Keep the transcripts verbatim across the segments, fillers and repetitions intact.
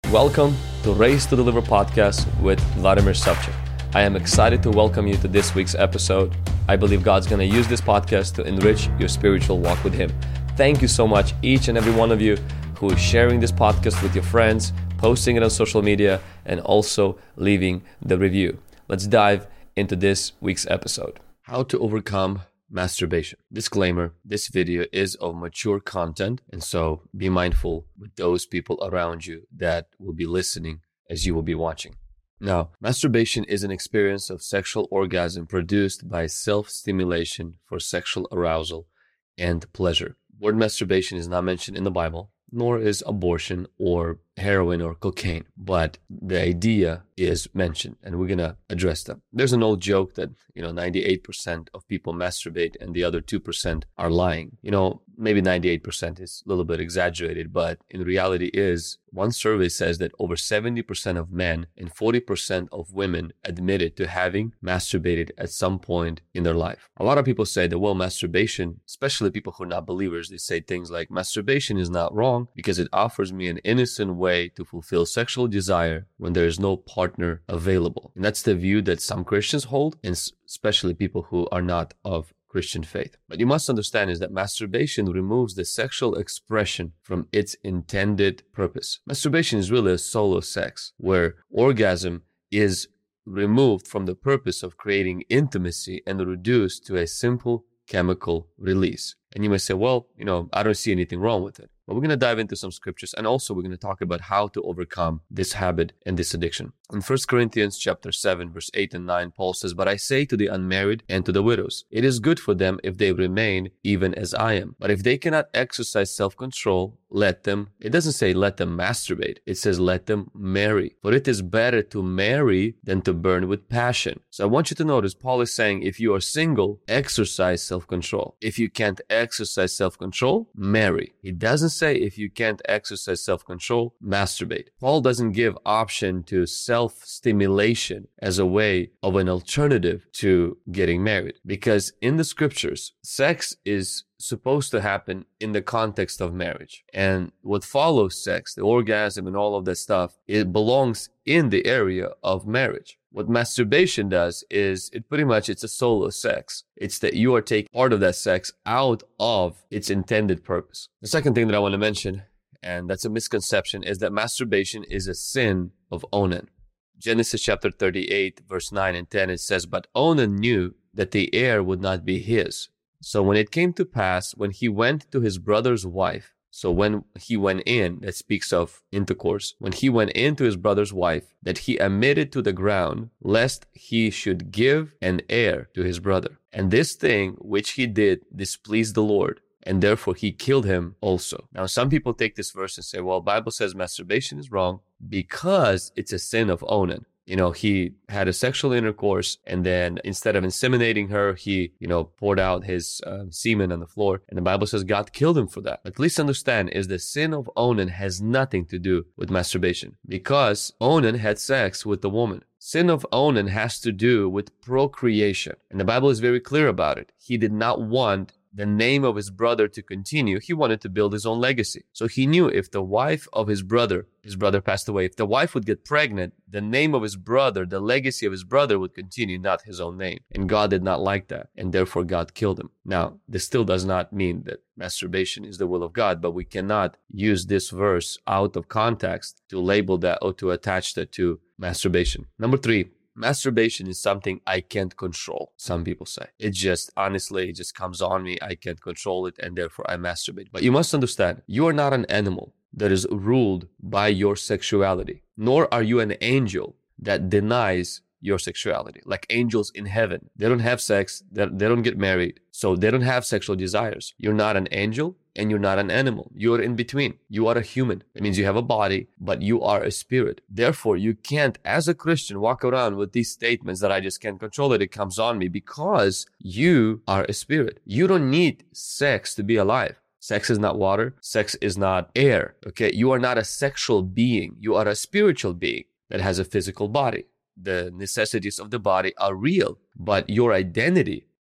Welcome to Race to Deliver podcast with Vladimir Savchuk. I am excited to welcome you to this week's episode. I believe God's going to use this podcast to enrich your spiritual walk with Him. Thank you so much, each and every one of you who is sharing this podcast with your friends, posting it on social media, and also leaving the review. Let's dive into this week's episode. How to overcome masturbation. Disclaimer, this video is of mature content, and so be mindful with those people around you that will be listening as you will be watching. Now, masturbation is an experience of sexual orgasm produced by self-stimulation for sexual arousal and pleasure. Word masturbation is not mentioned in the Bible, nor is abortion or heroin or cocaine, but the idea is mentioned, and we're going to address them. There's an old joke that, you know, ninety-eight percent of people masturbate and the other two percent are lying. You know, maybe ninety-eight percent is a little bit exaggerated, but in reality is, one survey says that over seventy percent of men and forty percent of women admitted to having masturbated at some point in their life. A lot of people say that, well, masturbation, especially people who are not believers, they say things like, masturbation is not wrong because it offers me an innocent way to fulfill sexual desire when there is no partner available. And that's the view that some Christians hold, and especially people who are not of Christian faith. But you must understand is that masturbation removes the sexual expression from its intended purpose. Masturbation is really a solo sex where orgasm is removed from the purpose of creating intimacy and reduced to a simple chemical release. And you may say, well, you know, I don't see anything wrong with it. But we're going to dive into some scriptures, and also we're going to talk about how to overcome this habit and this addiction. In First Corinthians chapter seven, verse eight and nine, Paul says, "But I say to the unmarried and to the widows, it is good for them if they remain even as I am. But if they cannot exercise self-control, let them," it doesn't say let them masturbate. It says let them marry. For it is better to marry than to burn with passion. So I want you to notice, Paul is saying if you are single, exercise self-control. If you can't exercise self-control, marry. He doesn't say if you can't exercise self-control, masturbate. Paul doesn't give option to self-stimulation as a way of an alternative to getting married. Because in the scriptures, sex is supposed to happen in the context of marriage. And what follows sex, the orgasm and all of that stuff, it belongs in the area of marriage. What masturbation does is it pretty much, it's a solo sex. It's that you are taking part of that sex out of its intended purpose. The second thing that I want to mention, and that's a misconception, is that masturbation is a sin of Onan. Genesis chapter thirty-eight, verse nine and ten, it says, "But Onan knew that the heir would not be his. So when it came to pass, when he went to his brother's wife," so when he went in, that speaks of intercourse, "when he went in to his brother's wife, that he admitted to the ground, lest he should give an heir to his brother. And this thing which he did displeased the Lord, and therefore he killed him also." Now, some people take this verse and say, well, Bible says masturbation is wrong because it's a sin of Onan. You know, he had a sexual intercourse, and then instead of inseminating her, he, you know, poured out his uh, semen on the floor. And the Bible says God killed him for that. But please understand is the sin of Onan has nothing to do with masturbation, because Onan had sex with the woman. Sin of Onan has to do with procreation. And the Bible is very clear about it. He did not want the name of his brother to continue. He wanted to build his own legacy. So he knew if the wife of his brother, his brother passed away, if the wife would get pregnant, the name of his brother, the legacy of his brother would continue, not his own name. And God did not like that. And therefore God killed him. Now, this still does not mean that masturbation is the will of God, but we cannot use this verse out of context to label that or to attach that to masturbation. Number three, masturbation is something I can't control, some people say. It just, honestly, it just comes on me. I can't control it, and therefore I masturbate. But you must understand, you are not an animal that is ruled by your sexuality, nor are you an angel that denies your sexuality. Like angels in heaven, they don't have sex, they they don't get married, so they don't have sexual desires. You're not an angel, and you're not an animal. You're in between. You are a human. It means you have a body, but you are a spirit. Therefore, you can't, as a Christian, walk around with these statements that I just can't control it. It comes on me, because you are a spirit. You don't need sex to be alive. Sex is not water. Sex is not air. Okay. You are not a sexual being. You are a spiritual being that has a physical body. The necessities of the body are real, but your identity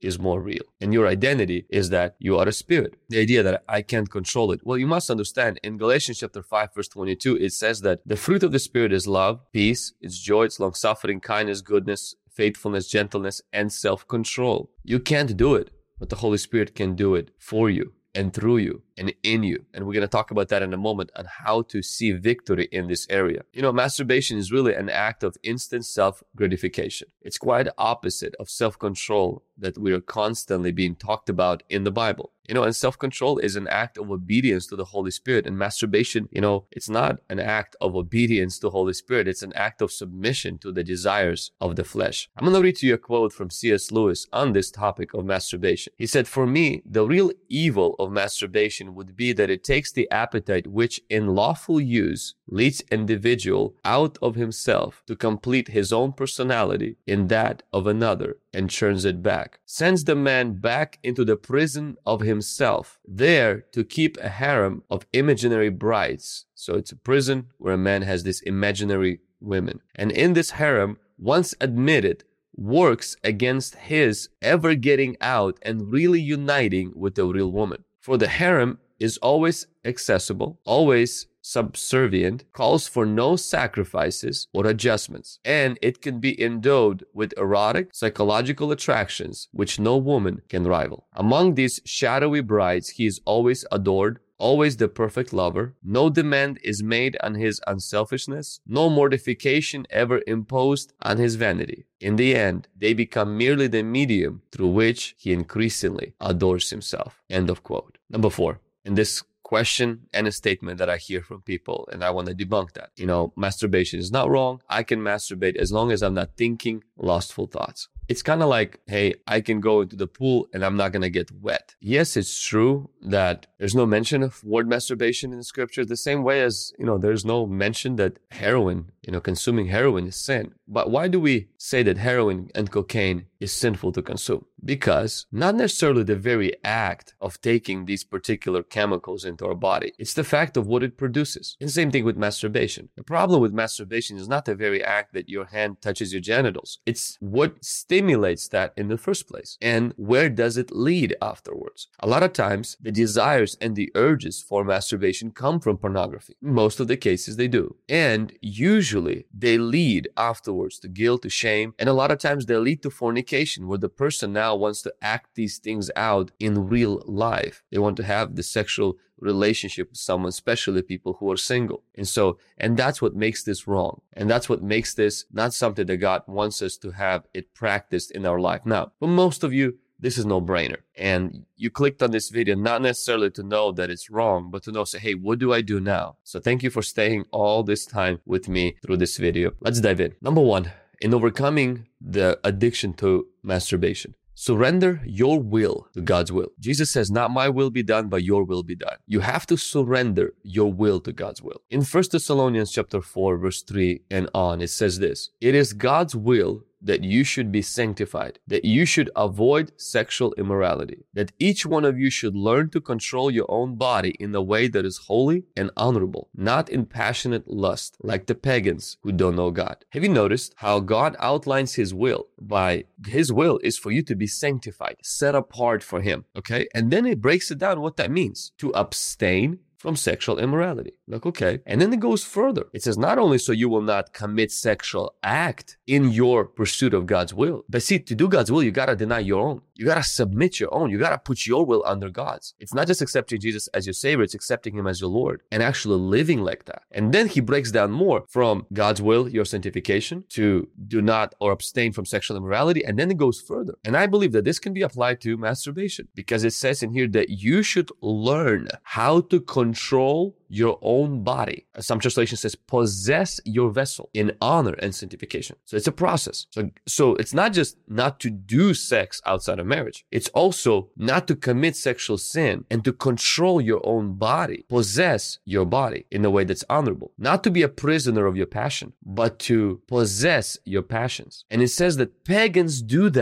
is more real. And your identity is that you are a spirit. The idea that I can't control it. Well, you must understand in Galatians chapter five, verse twenty-two, it says that the fruit of the Spirit is love, peace, it's joy, it's long-suffering, kindness, goodness, faithfulness, gentleness, and self-control. You can't do it, but the Holy Spirit can do it for you and through you and in you. And we're going to talk about that in a moment on how to see victory in this area. You know, masturbation is really an act of instant self-gratification. It's quite opposite of self-control that we are constantly being talked about in the Bible. You know, and self-control is an act of obedience to the Holy Spirit. And masturbation, you know, it's not an act of obedience to the Holy Spirit. It's an act of submission to the desires of the flesh. I'm going to read to you a quote from C S Lewis on this topic of masturbation. He said, "For me, the real evil of masturbation would be that it takes the appetite which in lawful use leads individual out of himself to complete his own personality in that of another and turns it back, sends the man back into the prison of himself, there to keep a harem of imaginary brides." So it's a prison where a man has these imaginary women. "And in this harem, once admitted, works against his ever getting out and really uniting with the real woman. For the harem is always accessible, always subservient, calls for no sacrifices or adjustments, and it can be endowed with erotic, psychological attractions which no woman can rival. Among these shadowy brides, he is always adored, always the perfect lover. No demand is made on his unselfishness, no mortification ever imposed on his vanity. In the end, they become merely the medium through which he increasingly adores himself." End of quote. Number four, in this question and a statement that I hear from people, and I want to debunk that. You know, masturbation is not wrong. I can masturbate as long as I'm not thinking lustful thoughts. It's kind of like, hey, I can go into the pool and I'm not going to get wet. Yes, it's true that there's no mention of word masturbation in the scripture, the same way as, you know, there's no mention that heroin, you know, consuming heroin is sin. But why do we say that heroin and cocaine is sinful to consume? Because not necessarily the very act of taking these particular chemicals into our body. It's the fact of what it produces. And same thing with masturbation. The problem with masturbation is not the very act that your hand touches your genitals. It's what stimulates that in the first place. And where does it lead afterwards? A lot of times, the desires and the urges for masturbation come from pornography. In most of the cases, they do. And usually, they lead afterwards to guilt, to shame, and a lot of times they lead to fornication, where the person now wants to act these things out in real life. They want to have the sexual relationship with someone, especially people who are single. And so, and that's what makes this wrong. And that's what makes this not something that God wants us to have it practiced in our life. Now, for most of you, this is no brainer. And you clicked on this video not necessarily to know that it's wrong, but to know, say, hey, what do I do now? So thank you for staying all this time with me through this video. Let's dive in. Number one, in overcoming the addiction to masturbation, surrender your will to God's will. Jesus says, not my will be done, but your will be done. You have to surrender your will to God's will. In First Thessalonians chapter four, verse three and on, it says this: it is God's will that you should be sanctified, that you should avoid sexual immorality, that each one of you should learn to control your own body in a way that is holy and honorable, not in passionate lust, like the pagans who don't know God. Have you noticed how God outlines his will? By his will is for you to be sanctified, set apart for him, okay? And then it breaks it down what that means: to abstain from sexual immorality. Like, okay. And then it goes further. It says not only so you will not commit sexual act in your pursuit of God's will, but see, to do God's will, you got to deny your own. You got to submit your own. You got to put your will under God's. It's not just accepting Jesus as your Savior, it's accepting him as your Lord and actually living like that. And then he breaks down more from God's will, your sanctification, to do not or abstain from sexual immorality. And then it goes further. And I believe that this can be applied to masturbation, because it says in here that you should learn how to control your own body. As some translation says, possess your vessel in honor and sanctification. So it's a process. So, so it's not just not to do sex outside of marriage. It's also not to commit sexual sin and to control your own body, possess your body in a way that's honorable. Not to be a prisoner of your passion, but to possess your passions. And it says that pagans do that.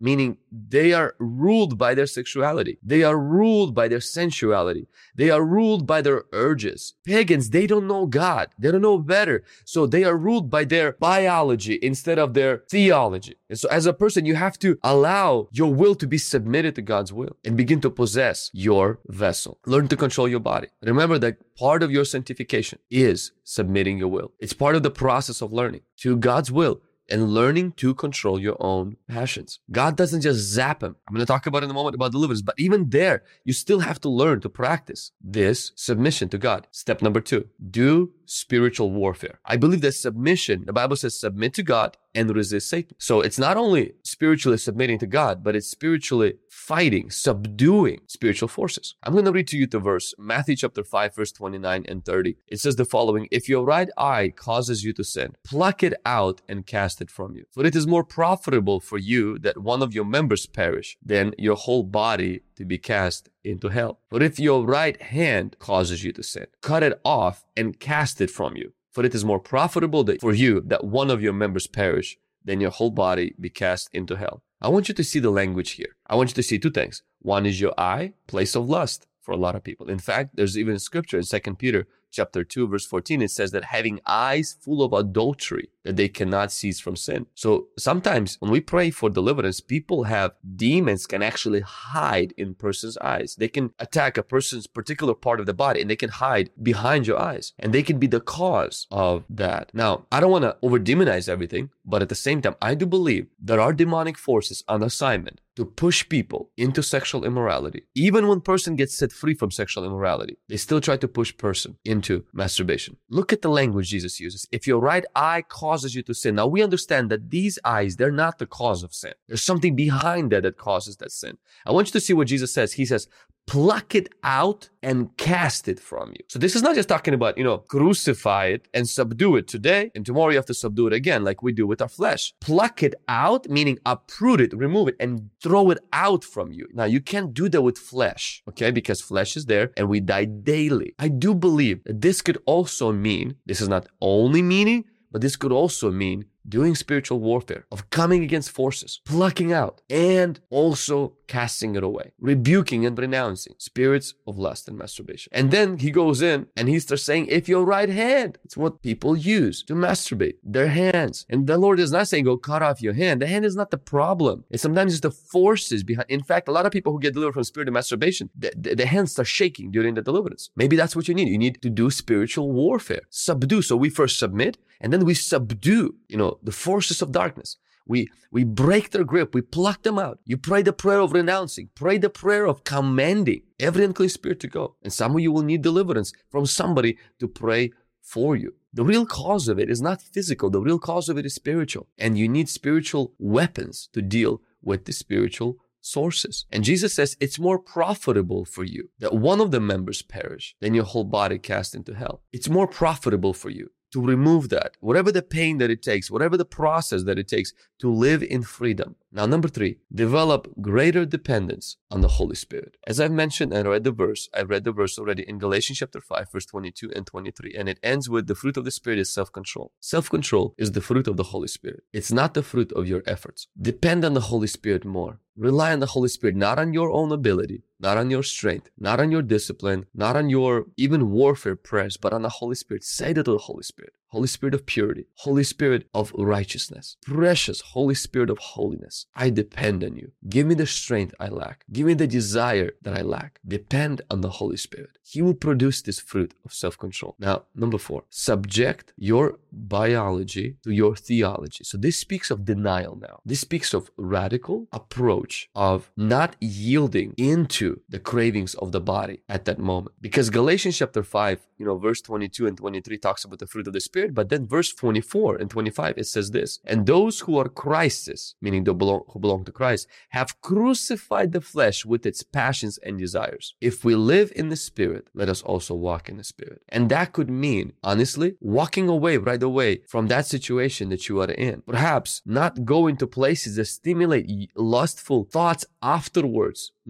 meaning they are ruled by their sexuality. They are ruled by their sensuality. They are ruled by their urges. Pagans, they don't know God. They don't know better. So they are ruled by their biology instead of their theology. And so as a person, you have to allow your will to be submitted to God's will and begin to possess your vessel. Learn to control your body. Remember that part of your sanctification is submitting your will. It's part of the process of learning to God's will and learning to control your own passions. God doesn't just zap him. I'm going to talk about in a moment about deliverance, but even there, you still have to learn to practice this submission to God. Step number two, do spiritual warfare. I believe that submission, the Bible says submit to God and resist Satan. So it's not only spiritually submitting to God, but it's spiritually fighting, subduing spiritual forces. I'm going to read to you the verse, Matthew chapter five, verse twenty-nine and thirty. It says the following, if your right eye causes you to sin, pluck it out and cast it from you. For it is more profitable for you that one of your members perish than your whole body to be cast into hell. But if your right hand causes you to sin, cut it off and cast it from you. For it is more profitable that for you that one of your members perish than your whole body be cast into hell. I want you to see the language here. I want you to see two things. One is your eye, place of lust for a lot of people. In fact, there's even a scripture in Second Peter chapter two, verse fourteen. It says that having eyes full of adultery, that they cannot cease from sin. So sometimes when we pray for deliverance, people have demons can actually hide in person's eyes. They can attack a person's particular part of the body and they can hide behind your eyes and they can be the cause of that. Now, I don't want to over demonize everything, but at the same time, I do believe there are demonic forces on assignment to push people into sexual immorality. Even when person gets set free from sexual immorality, they still try to push person into masturbation. Look at the language Jesus uses. If your right eye causes you to sin. Now we understand that these eyes, they're not the cause of sin. There's something behind that that causes that sin. I want you to see what Jesus says. He says, pluck it out and cast it from you. So this is not just talking about, you know, crucify it and subdue it today, and tomorrow you have to subdue it again like we do with our flesh. Pluck it out, meaning uproot it, remove it, and throw it out from you. Now, you can't do that with flesh, okay, because flesh is there and we die daily. I do believe that this could also mean, this is not only meaning, but this could also mean doing spiritual warfare, of coming against forces, plucking out, and also casting it away, rebuking and renouncing spirits of lust and masturbation. And then he goes in and he starts saying, if your right hand, it's what people use to masturbate, their hands. And the Lord is not saying, go cut off your hand. The hand is not the problem. It's sometimes it's the forces behind. In fact, a lot of people who get delivered from spirit of masturbation, the, the, the hands start shaking during the deliverance. Maybe that's what you need. You need to do spiritual warfare, subdue. So we first submit, and then we subdue, you know, the forces of darkness. We we break their grip. We pluck them out. You pray the prayer of renouncing. Pray the prayer of commanding every unclean spirit to go. And some of you will need deliverance from somebody to pray for you. The real cause of it is not physical. The real cause of it is spiritual. And you need spiritual weapons to deal with the spiritual sources. And Jesus says it's more profitable for you that one of the members perish than your whole body cast into hell. It's more profitable for you to remove that, whatever the pain that it takes, whatever the process that it takes to live in freedom. Now, number three, develop greater dependence on the Holy Spirit. As I've mentioned and read the verse, I read the verse already in Galatians chapter five, verse twenty-two and twenty-three, and it ends with the fruit of the Spirit is self-control. Self-control is the fruit of the Holy Spirit. It's not the fruit of your efforts. Depend on the Holy Spirit more. Rely on the Holy Spirit, not on your own ability, not on your strength, not on your discipline, not on your even warfare prayers, but on the Holy Spirit. Say that to the Holy Spirit. Holy Spirit of purity, Holy Spirit of righteousness, precious Holy Spirit of holiness. I depend on you. Give me the strength I lack. Give me the desire that I lack. Depend on the Holy Spirit. He will produce this fruit of self-control. Now, number four, subject your biology to your theology. So this speaks of denial now. This speaks of radical approach of not yielding into the cravings of the body at that moment. Because Galatians chapter five, you know, verse twenty-two and twenty-three talks about the fruit of the Spirit. But then verse twenty-four and twenty-five, it says this, and those who are Christ's, meaning the belong, who belong to Christ, have crucified the flesh with its passions and desires. If we live in the Spirit, let us also walk in the Spirit. And that could mean, honestly, walking away right away from that situation that you are in. Perhaps not going to places that stimulate lustful thoughts afterwards.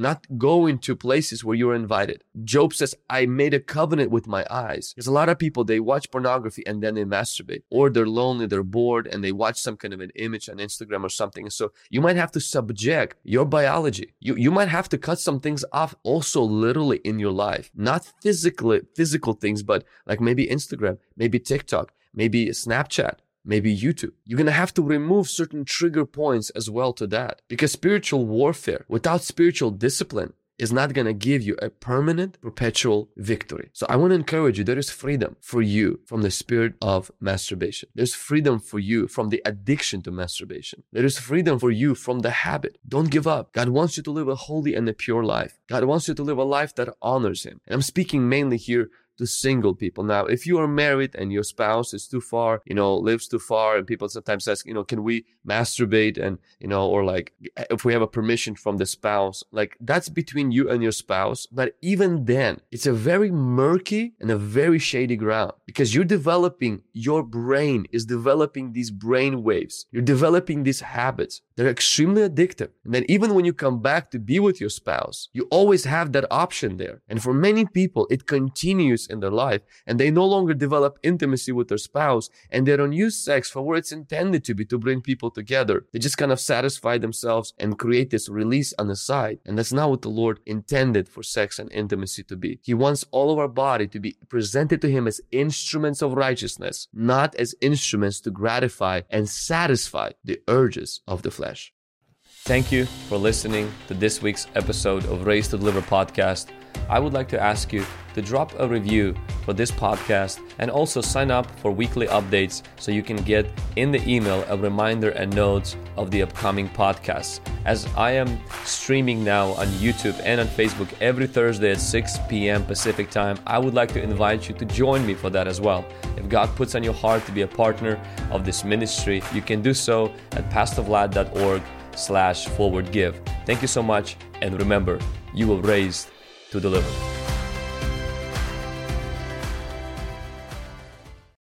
not going to places where you're invited. Job says, I made a covenant with my eyes. There's a lot of people, they watch pornography and then they masturbate, or they're lonely, they're bored, and they watch some kind of an image on Instagram or something. And so you might have to subject your biology. You, you might have to cut some things off also literally in your life, not physically, physical things, but like maybe Instagram, maybe TikTok, maybe Snapchat, maybe YouTube. You're going to have to remove certain trigger points as well to that, because spiritual warfare without spiritual discipline is not going to give you a permanent, perpetual victory. So I want to encourage you, there is freedom for you from the spirit of masturbation. There's freedom for you from the addiction to masturbation. There is freedom for you from the habit. Don't give up. God wants you to live a holy and a pure life. God wants you to live a life that honors Him. And I'm speaking mainly here to single people. Now, if you are married and your spouse is too far, you know, lives too far, and people sometimes ask, you know, can we masturbate? And, you know, or like, if we have a permission from the spouse, like that's between you and your spouse. But even then, it's a very murky and a very shady ground, because you're developing, your brain is developing these brain waves. You're developing these habits. They're extremely addictive. And then even when you come back to be with your spouse, you always have that option there. And for many people, it continues in their life, and they no longer develop intimacy with their spouse, and they don't use sex for where it's intended to be, to bring people together. They just kind of satisfy themselves and create this release on the side. And that's not what the Lord intended for sex and intimacy to be. He wants all of our body to be presented to Him as instruments of righteousness, not as instruments to gratify and satisfy the urges of the flesh. Thank you for listening to this week's episode of Raised to Deliver podcast. I would like to ask you to drop a review for this podcast, and also sign up for weekly updates so you can get in the email a reminder and notes of the upcoming podcasts. As I am streaming now on YouTube and on Facebook every Thursday at six p.m. Pacific time, I would like to invite you to join me for that as well. If God puts on your heart to be a partner of this ministry, you can do so at pastorvlad.org slash forward give. Thank you so much, and remember, you were raised to deliver.